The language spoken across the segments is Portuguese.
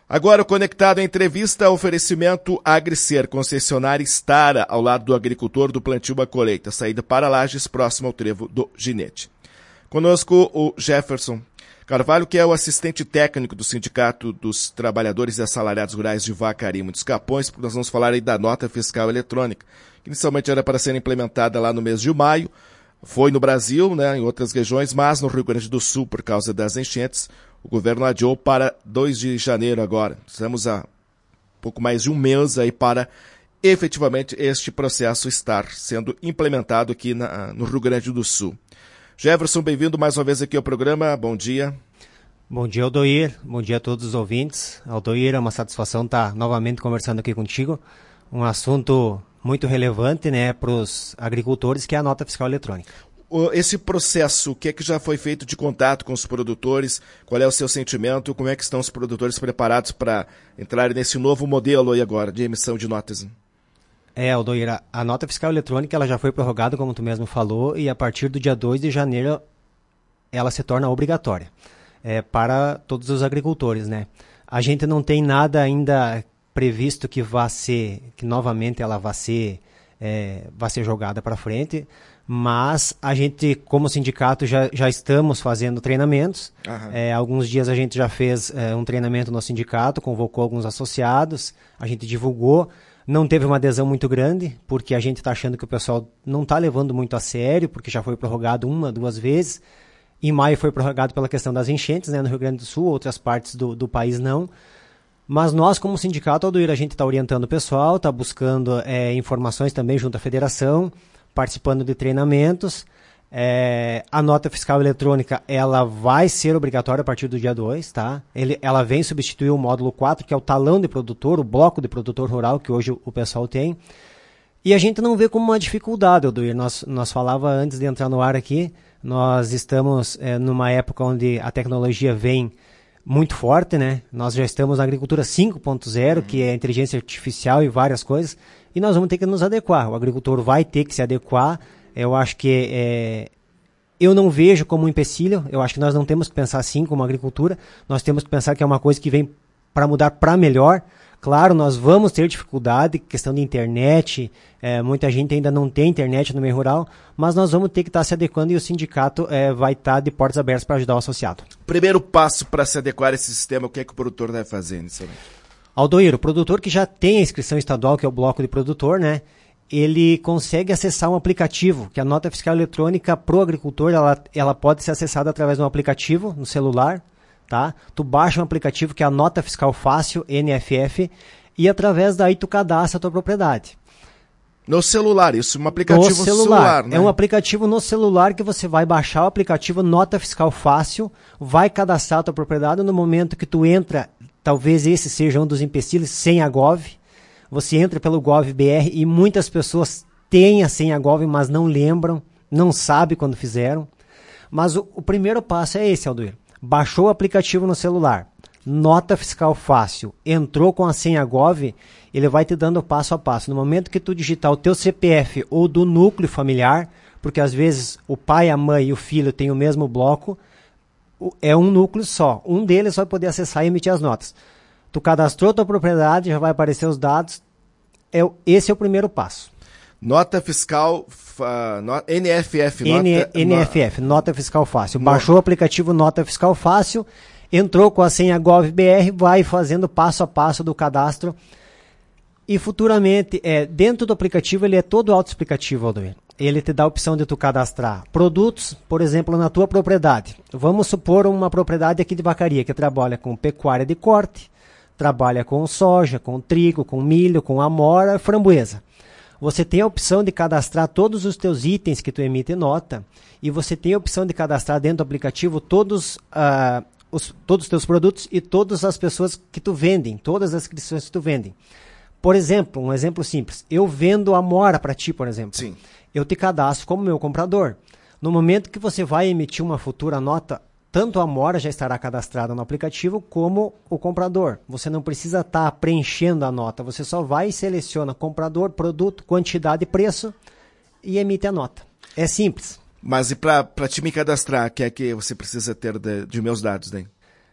Agora o Conectado Entrevista, oferecimento Agricer, concessionária Stara, ao lado do agricultor do plantio à colheita, saída para Lages, próximo ao trevo do Ginete. Conosco o Jefferson Carvalho, que é o assistente técnico do Sindicato dos Trabalhadores e Assalariados Rurais de Vacaria e dos Capões, porque nós vamos falar aí da nota fiscal eletrônica, que inicialmente era para ser implementada lá no mês de maio, foi no Brasil, né, em outras regiões, mas no Rio Grande do Sul, por causa das enchentes, o governo adiou para 2 de janeiro agora. Estamos há pouco mais de um mês aí para efetivamente este processo estar sendo implementado aqui no Rio Grande do Sul. Jefferson, bem-vindo mais uma vez aqui ao programa. Bom dia. Bom dia, Aldoir. Bom dia a todos os ouvintes. Aldoir, é uma satisfação estar novamente conversando aqui contigo. Um assunto muito relevante, né, para os agricultores, que é a nota fiscal eletrônica. Esse processo, o que é que já foi feito de contato com os produtores? Qual é o seu sentimento? Como é que estão os produtores preparados para entrar nesse novo modelo aí agora de emissão de notas? Aldoir, a nota fiscal eletrônica ela já foi prorrogada, como tu mesmo falou, e a partir do dia 2 de janeiro ela se torna obrigatória para todos os agricultores, né? A gente não tem nada ainda previsto que novamente ela vai ser jogada para frente, mas a gente, como sindicato, já estamos fazendo treinamentos. Alguns dias a gente já fez um treinamento no sindicato, convocou alguns associados, a gente divulgou. Não teve uma adesão muito grande, porque a gente está achando que o pessoal não está levando muito a sério, porque já foi prorrogado 1, 2 vezes. Em maio foi prorrogado pela questão das enchentes, né, no Rio Grande do Sul, outras partes do país não. Mas nós, como sindicato, Aldoir, a gente está orientando o pessoal, está buscando informações também junto à federação, participando de treinamentos. A nota fiscal eletrônica ela vai ser obrigatória a partir do dia 2, tá? Ela vem substituir o módulo 4, que é o talão de produtor, o bloco de produtor rural, que hoje o pessoal tem. E a gente não vê como uma dificuldade, Aldoir. Nós falava antes de entrar no ar aqui, nós estamos numa época onde a tecnologia vem muito forte, né? Nós já estamos na agricultura 5.0, que é inteligência artificial e várias coisas, e nós vamos ter que nos adequar. O agricultor vai ter que se adequar. Eu acho que eu não vejo como um empecilho. Eu acho que nós não temos que pensar assim como agricultura. Nós temos que pensar que é uma coisa que vem para mudar para melhor. Claro, nós vamos ter dificuldade, questão de internet, muita gente ainda não tem internet no meio rural, mas nós vamos ter que estar se adequando e o sindicato vai estar de portas abertas para ajudar o associado. Primeiro passo para se adequar a esse sistema, o que é que o produtor deve fazer inicialmente? Aldoir, o produtor que já tem a inscrição estadual, que é o bloco de produtor, né, ele consegue acessar um aplicativo, que a nota fiscal eletrônica para o agricultor, ela pode ser acessada através de um aplicativo no celular. Tá? Tu baixa um aplicativo que é a Nota Fiscal Fácil, NFF, e através daí tu cadastra a tua propriedade. No celular, isso é um aplicativo no celular, né? É um aplicativo no celular que você vai baixar o aplicativo Nota Fiscal Fácil, vai cadastrar a tua propriedade. No momento que tu entra, talvez esse seja um dos empecilhos, sem a Gov. Você entra pelo Gov.br e muitas pessoas têm a senha Gov, mas não lembram, não sabem quando fizeram. Mas o primeiro passo é esse, Aldoir. Baixou o aplicativo no celular, Nota Fiscal Fácil, entrou com a senha Gov, ele vai te dando passo a passo. No momento que tu digitar o teu CPF ou do núcleo familiar, porque às vezes o pai, a mãe e o filho têm o mesmo bloco, é um núcleo só. Um deles vai poder acessar e emitir as notas. Tu cadastrou tua propriedade, já vai aparecer os dados. Esse é o primeiro passo. Nota fiscal, NFF. NFF, Nota Fiscal Fácil. Baixou o aplicativo Nota Fiscal Fácil, entrou com a senha Gov.br, vai fazendo passo a passo do cadastro. E futuramente, dentro do aplicativo, ele é todo autoexplicativo, Aldoir. Ele te dá a opção de tu cadastrar produtos, por exemplo, na tua propriedade. Vamos supor uma propriedade aqui de Vacaria, que trabalha com pecuária de corte, trabalha com soja, com trigo, com milho, com amora, framboesa. Você tem a opção de cadastrar todos os teus itens que tu emite nota e você tem a opção de cadastrar dentro do aplicativo todos os teus produtos e todas as pessoas que tu vendem, todas as inscrições que tu vendem. Por exemplo, um exemplo simples, eu vendo amora para ti, por exemplo. Sim. Eu te cadastro como meu comprador. No momento que você vai emitir uma futura nota, tanto a amora já estará cadastrada no aplicativo como o comprador. Você não precisa estar preenchendo a nota, você só vai e seleciona comprador, produto, quantidade e preço e emite a nota. É simples. Mas e para te me cadastrar, que é que você precisa ter de meus dados daí?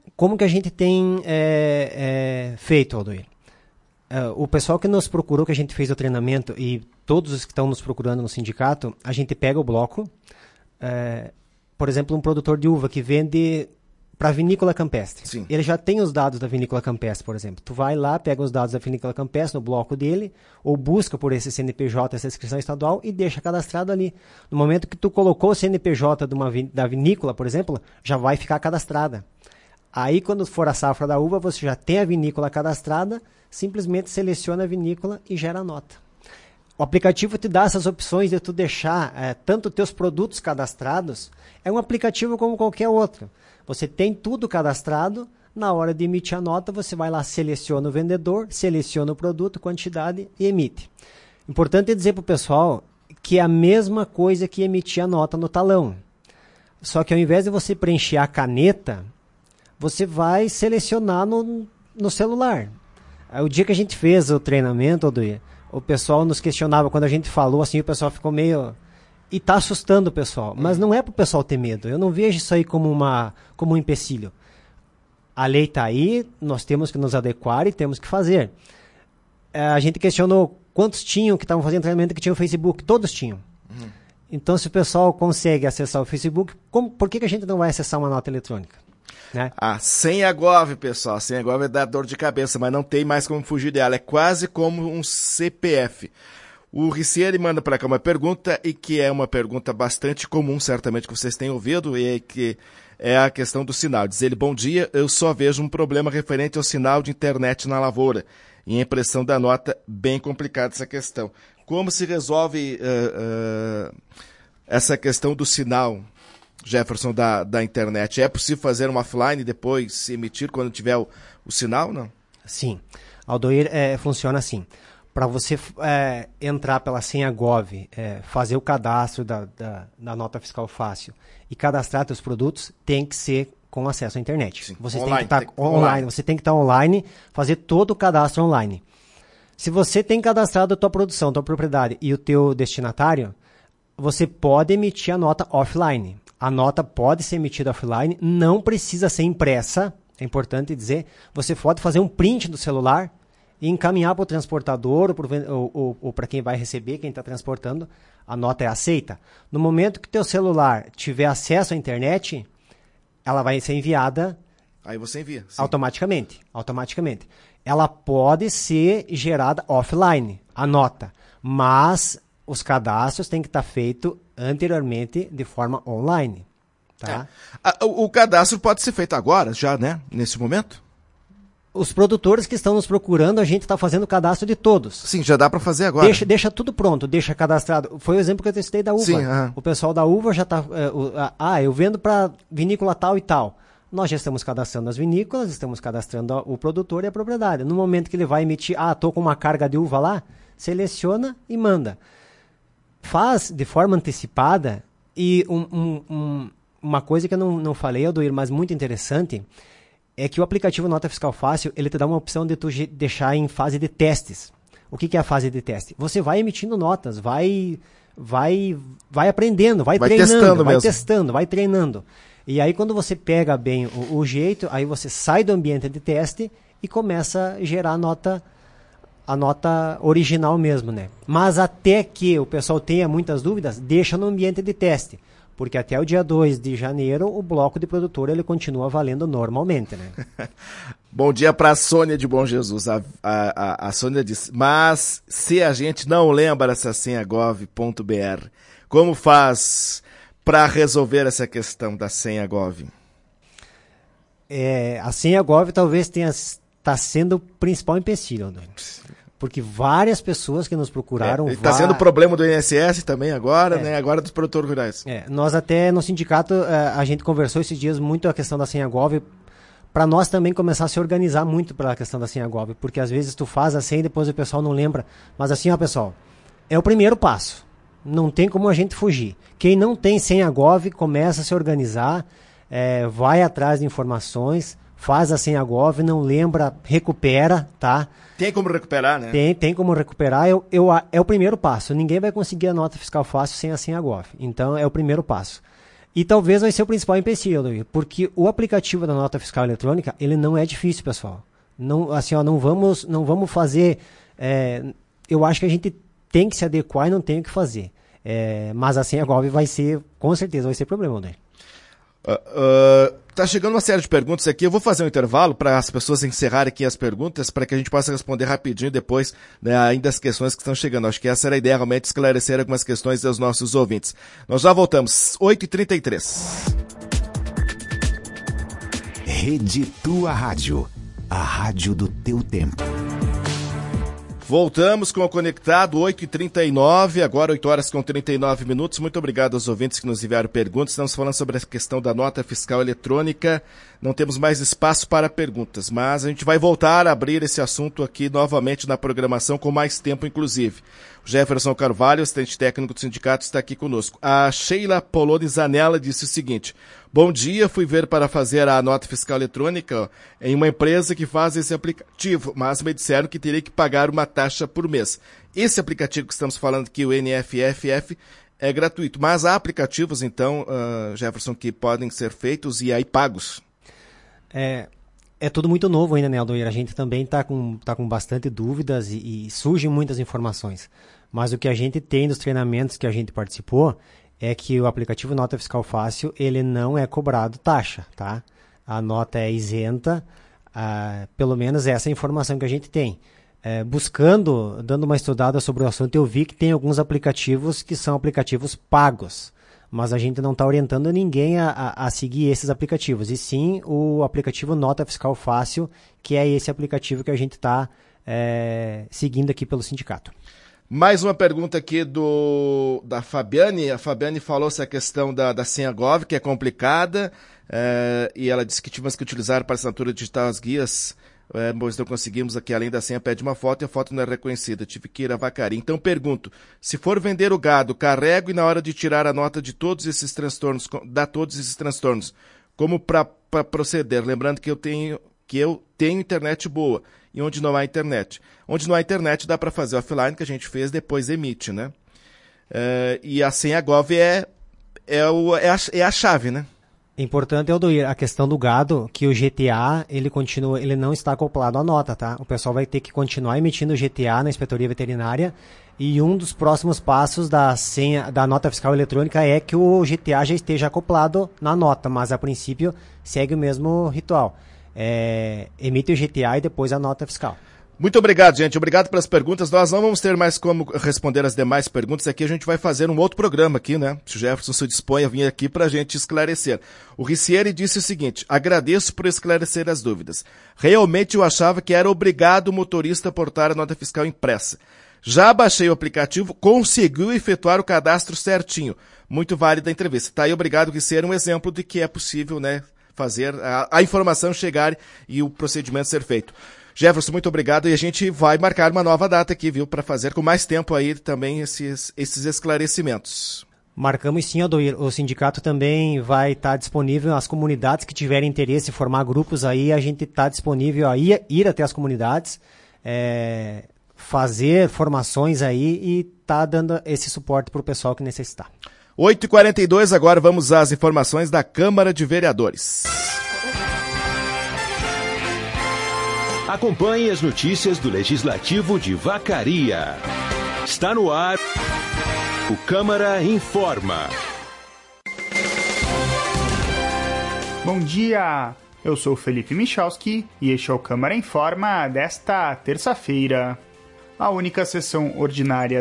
Como que a gente tem feito, Aldoir? O pessoal que nos procurou, que a gente fez o treinamento, e todos os que estão nos procurando no sindicato, a gente pega o bloco. Por exemplo, um produtor de uva que vende para vinícola campestre. Sim. Ele já tem os dados da vinícola campestre, por exemplo. Tu vai lá, pega os dados da vinícola campestre no bloco dele, ou busca por esse CNPJ, essa inscrição estadual, e deixa cadastrado ali. No momento que tu colocou o CNPJ da vinícola, por exemplo, já vai ficar cadastrada. Aí, quando for a safra da uva, você já tem a vinícola cadastrada, simplesmente seleciona a vinícola e gera a nota. O aplicativo te dá essas opções de tu deixar tanto teus produtos cadastrados. É um aplicativo como qualquer outro. Você tem tudo cadastrado, na hora de emitir a nota, você vai lá, seleciona o vendedor, seleciona o produto, quantidade e emite. Importante dizer para o pessoal que é a mesma coisa que emitir a nota no talão. Só que ao invés de você preencher a caneta, você vai selecionar no celular. O dia que a gente fez o treinamento, Aldoir, o pessoal nos questionava, quando a gente falou assim, o pessoal ficou meio... E está assustando o pessoal. Mas não é para o pessoal ter medo. Eu não vejo isso aí como um empecilho. A lei está aí, nós temos que nos adequar e temos que fazer. A gente questionou quantos tinham que estavam fazendo treinamento que tinham o Facebook. Todos tinham. Então, se o pessoal consegue acessar o Facebook, por que a gente não vai acessar uma nota eletrônica? Né? A senha Gov, pessoal. A senha Gov dá dor de cabeça, mas não tem mais como fugir dela. É quase como um CPF. O Ricieri manda para cá uma pergunta, e que é uma pergunta bastante comum, certamente, que vocês têm ouvido, e que é a questão do sinal. Diz ele: bom dia, eu só vejo um problema referente ao sinal de internet na lavoura. E a impressão da nota, bem complicada essa questão. Como se resolve essa questão do sinal, Jefferson, da internet? É possível fazer um offline e depois emitir quando tiver o sinal, não? Sim. Aldoir, funciona assim. Para você entrar pela senha Gov, fazer o cadastro da nota fiscal fácil e cadastrar seus produtos, tem que ser com acesso à internet. Sim. Você tem que estar online. Você tem que estar online, fazer todo o cadastro online. Se você tem cadastrado a tua produção, tua propriedade e o teu destinatário, você pode emitir a nota offline. A nota pode ser emitida offline, não precisa ser impressa, é importante dizer. Você pode fazer um print do celular e encaminhar para o transportador ou para quem vai receber, quem está transportando, a nota é aceita. No momento que o teu celular tiver acesso à internet, ela vai ser enviada. Aí você envia. Sim. Automaticamente. Ela pode ser gerada offline, a nota, mas os cadastros têm que estar feitos anteriormente de forma online. Tá? O cadastro pode ser feito agora, já, né? Nesse momento? Os produtores que estão nos procurando, a gente está fazendo o cadastro de todos. Sim, já dá para fazer agora. Deixa tudo pronto, deixa cadastrado. Foi o exemplo que eu testei da uva. Sim, O pessoal da uva já está... eu vendo para vinícola tal e tal. Nós já estamos cadastrando as vinícolas, estamos cadastrando o produtor e a propriedade. No momento que ele vai emitir, estou com uma carga de uva lá, seleciona e manda. Faz de forma antecipada. E uma coisa que eu não falei, Aldoir, mas muito interessante, é que o aplicativo Nota Fiscal Fácil, ele te dá uma opção de tu deixar em fase de testes. O que é a fase de teste? Você vai emitindo notas, vai aprendendo, vai treinando, testando, vai treinando. E aí, quando você pega bem o jeito, aí você sai do ambiente de teste e começa a gerar a nota original mesmo, né? Mas até que o pessoal tenha muitas dúvidas, deixa no ambiente de teste. Porque até o dia 2 de janeiro, o bloco de produtor ele continua valendo normalmente, né? Bom dia para a Sônia de Bom Jesus. A Sônia disse: mas se a gente não lembra essa senha gov.br, como faz para resolver essa questão da senha Gov? A senha Gov talvez está sendo o principal empecilho, né? Porque várias pessoas que nos procuraram... Está sendo problema do INSS também agora, né? Agora dos produtores rurais. Nós até no sindicato, a gente conversou esses dias muito a questão da senha Gov, para nós também começar a se organizar muito pela questão da senha Gov, porque às vezes tu faz a senha e depois o pessoal não lembra. Mas assim, pessoal, é o primeiro passo. Não tem como a gente fugir. Quem não tem senha Gov, começa a se organizar, vai atrás de informações, faz a senha Gov, não lembra, recupera, tá? Tem como recuperar, né? Tem como recuperar. É o primeiro passo. Ninguém vai conseguir a nota fiscal fácil sem a senha Gov. Então, é o primeiro passo. E talvez vai ser o principal empecilho, porque o aplicativo da nota fiscal eletrônica, ele não é difícil, pessoal. Não, assim, ó, não vamos fazer... eu acho que a gente tem que se adequar e não tem o que fazer. Mas a senha Gov vai ser, com certeza, vai ser problema, Odair. Tá chegando uma série de perguntas aqui. Eu vou fazer um intervalo para as pessoas encerrarem aqui as perguntas, para que a gente possa responder rapidinho depois, né, ainda as questões que estão chegando. Acho que essa era a ideia, realmente, esclarecer algumas questões dos nossos ouvintes. Nós já voltamos, 8h33. Rede Tua Rádio, a rádio do teu tempo. Voltamos com o Conectado, 8h39, agora 8h39. Muito obrigado aos ouvintes que nos enviaram perguntas. Estamos falando sobre a questão da nota fiscal eletrônica. Não temos mais espaço para perguntas, mas a gente vai voltar a abrir esse assunto aqui novamente na programação, com mais tempo, inclusive. O Jefferson Carvalho, assistente técnico do sindicato, está aqui conosco. A Sheila Poloni Zanella disse o seguinte: bom dia, fui ver para fazer a nota fiscal eletrônica em uma empresa que faz esse aplicativo, mas me disseram que teria que pagar uma taxa por mês. Esse aplicativo que estamos falando aqui, o NFFF, é gratuito, mas há aplicativos, então, Jefferson, que podem ser feitos e aí pagos. É tudo muito novo ainda, né, Aldoir? A gente também está com bastante dúvidas e surgem muitas informações. Mas o que a gente tem dos treinamentos que a gente participou é que o aplicativo Nota Fiscal Fácil, ele não é cobrado taxa, tá? A nota é isenta, pelo menos essa é a informação que a gente tem. Dando uma estudada sobre o assunto, eu vi que tem alguns aplicativos que são aplicativos pagos. Mas a gente não está orientando ninguém a seguir esses aplicativos, e sim o aplicativo Nota Fiscal Fácil, que é esse aplicativo que a gente está seguindo aqui pelo sindicato. Mais uma pergunta aqui da Fabiane. A Fabiane falou essa questão da senha Gov, que é complicada, e ela disse que tivemos que utilizar para assinatura digital as guias, pois não conseguimos aqui, além da senha, pede uma foto e a foto não é reconhecida. Tive que ir a Vacaria. Então pergunto, se for vender o gado, carrego e na hora de tirar a nota de todos esses transtornos, dá todos esses transtornos, como para proceder? Lembrando que eu tenho internet boa, e onde não há internet. Onde não há internet dá para fazer offline, que a gente fez, depois emite, né? E a senha Gov é a chave, né? Importante, Aldoir, a questão do gado, que o GTA, ele não está acoplado à nota, tá? O pessoal vai ter que continuar emitindo o GTA na inspetoria veterinária, e um dos próximos passos da nota fiscal eletrônica é que o GTA já esteja acoplado na nota, mas a princípio segue o mesmo ritual. Emite o GTA e depois a nota fiscal. Muito obrigado, gente. Obrigado pelas perguntas. Nós não vamos ter mais como responder as demais perguntas aqui. A gente vai fazer um outro programa aqui, né? Se o Jefferson se dispõe a vir aqui para a gente esclarecer. O Ricieri disse o seguinte: agradeço por esclarecer as dúvidas. Realmente eu achava que era obrigado o motorista portar a nota fiscal impressa. Já baixei o aplicativo, conseguiu efetuar o cadastro certinho. Muito válida a entrevista. Tá aí, obrigado, Ricieri. Um exemplo de que é possível, né, fazer a informação chegar e o procedimento ser feito. Jefferson, muito obrigado, e a gente vai marcar uma nova data aqui, viu, para fazer com mais tempo aí também esses esclarecimentos. Marcamos sim, Aldoir. O sindicato também vai estar disponível às comunidades que tiverem interesse em formar grupos aí, a gente está disponível a ir até as comunidades, fazer formações aí e tá dando esse suporte para o pessoal que necessitar. 8h42, agora vamos às informações da Câmara de Vereadores. Acompanhe as notícias do Legislativo de Vacaria. Está no ar o Câmara Informa. Bom dia, eu sou Felipe Michalski e este é o Câmara Informa desta terça-feira. A única sessão ordinária